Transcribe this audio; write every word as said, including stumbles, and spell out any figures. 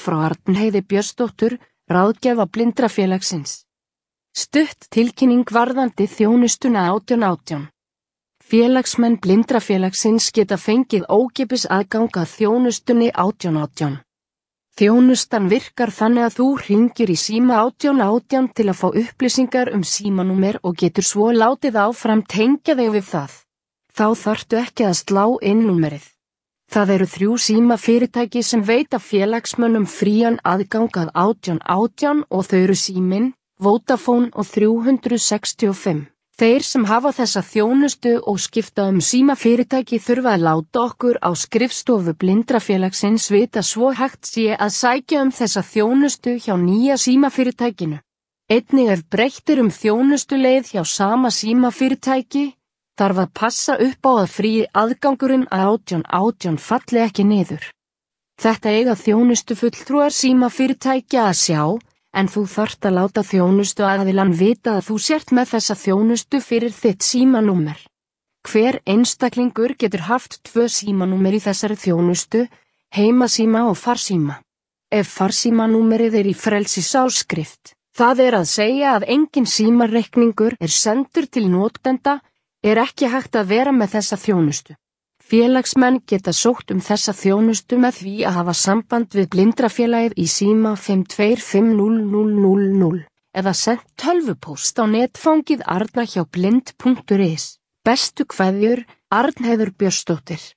frá Arnheiði Björnsdóttur, ráðgjafa Blindrafélagsins. Stutt tilkynning varðandi þjónustuna átján átján. Félagsmenn Blindrafélagsins geta fengið ókeypis aðgang að þjónustunni átján átján. Þjónustan virkar þannig að þú hringir í síma átján átján til að fá upplýsingar um símanúmer og getur svo látið áfram tengja þig við það. Þá þarftu ekki að slá inn númerið. Það eru þrjú símafyrirtæki sem veita félagsmönnum frían aðgang að átján átján og þau eru Síminn, Vodafone og þrjú sextíu og fimm. Þeir sem hafa þessa þjónustu og skipta um símafyrirtæki þurfa að láta okkur á skrifstofu Blindrafélagsins vita svo hægt sé að sækja um þessa þjónustu hjá nýja símafyrirtækinu. Einnig ef breytt er um þjónustuleið hjá sama símafyrirtæki, þarf að passa upp á að frí aðgangurinn að átján átján falli ekki niður. Þetta eiga þjónustufulltrúar símafyrirtækja að sjá, en þú þarft að láta þjónustu aðilann vita að þú sért með þessa þjónustu fyrir þitt símanúmer. Hver einstaklingur getur haft tvö símanúmer í þessari þjónustu, heimasíma og farsíma. Ef farsímanúmerið er í frelsisáskrift, það er að segja að engin símareikningur er sendur til notenda, er ekki hægt að vera með þessa þjónustu. Félagsmenn geta sótt um þessa þjónustu með því að hafa samband við Blindrafélagið í síma fimm tvö fimm núll núll núll núll eða sent tölvupóst á netfangið arna hjá blind punktur is. Bestu kveðjur, Arnheiður Björnsdóttir.